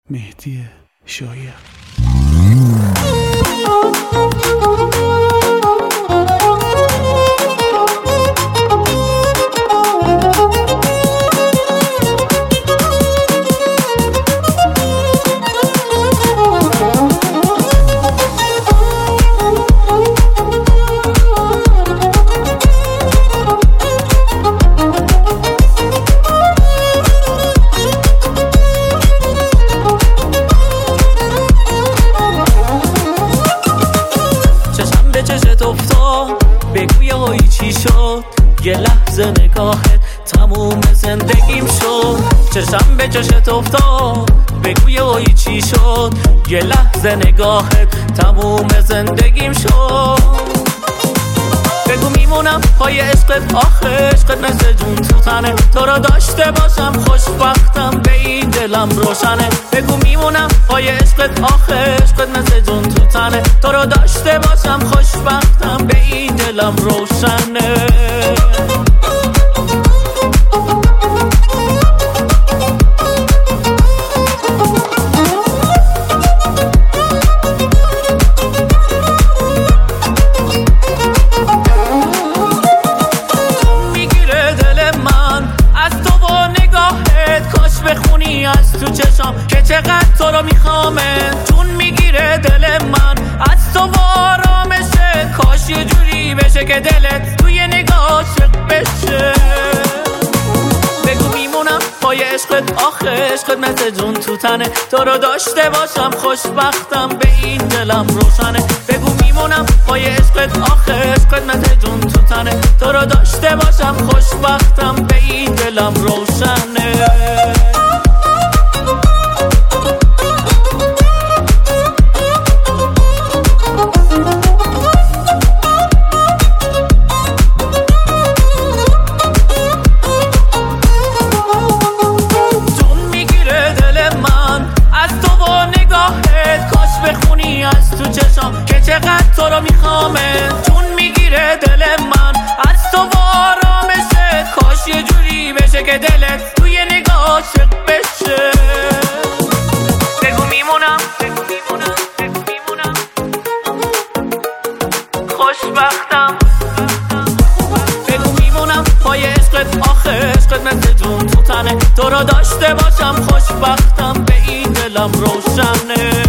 مهدی شایر. بگو یه چی شد، یه لحظه نگاهت تموم زندگیم شد. چشم به چشت افتاد، بگو یه چی شد، یه لحظه نگاهت تموم زندگیم شد. بگو میمونم پای عشقت، آخه عشقت مثل جون تو تنه، تو رو داشته باشم خوشبختم به این دلم روشنه. بگو میمونم پای عشقت، آخه عشقت مثل جون تو تنه، تو رو داشته باشم خوشبختم به این دلم روشنه. بخونی از تو چشام که چقدر تو رو میخوامه، چون میگیره دل من از تو آرامشه. کاش یه جوری بشه که دلت توی نگاه عاشق بشه. بگو میمونم پای عشقت، آخه عشقت مثل جون تو تنه، تو رو داشته باشم خوشبختم به این دلم روشنه. بگو میمونم پای عشقت، آخه عشقت مثل جون تو تنه، تو رو داشته باشم خوشبختم به این دلم روشنه. بخونی از تو چشام که چقدر تو رو میخوامه، چون میگیره دل من از تو آرامشه. کاش یه جوری بشه که دلت توی نگاه عاشق بشه. بگو میمونم، بگو میمونم، بگو میمونم خوشبختم. بگو میمونم پای عشقت، آخه عشقت مثل جون تو تنه، تو رو داشته باشم خوشبختم به این دلم روشنه.